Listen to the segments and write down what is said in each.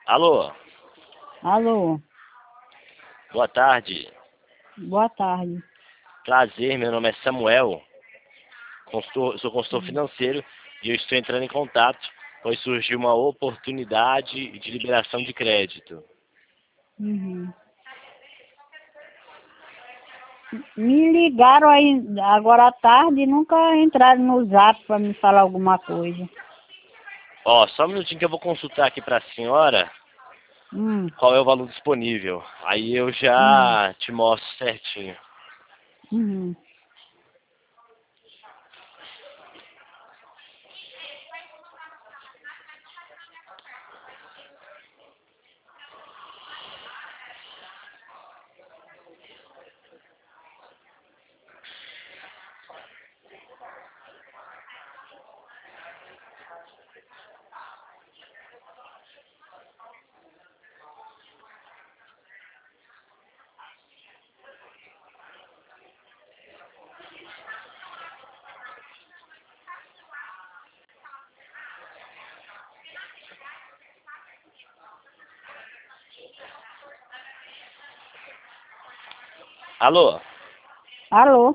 Alô, Alô, boa tarde. boa tarde. Prazer, meu nome é Samuel. Sou consultor financeiro e eu estou entrando em contato, pois surgiu uma oportunidade de liberação de crédito. Uhum. Me ligaram aí agora à tarde e nunca entraram no Zap para me falar alguma coisa. Ó, só um minutinho que eu vou consultar aqui para a senhora Hum, qual é o valor disponível. Aí eu hum, já te mostro certinho. uhum. Alô, Alô?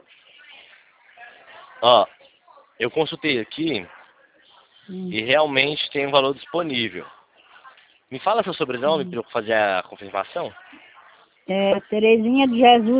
ó, eu consultei aqui Hum, e realmente tem um valor disponível. Me fala seu sobrenome uhum. para eu fazer a confirmação? É Terezinha de Jesus.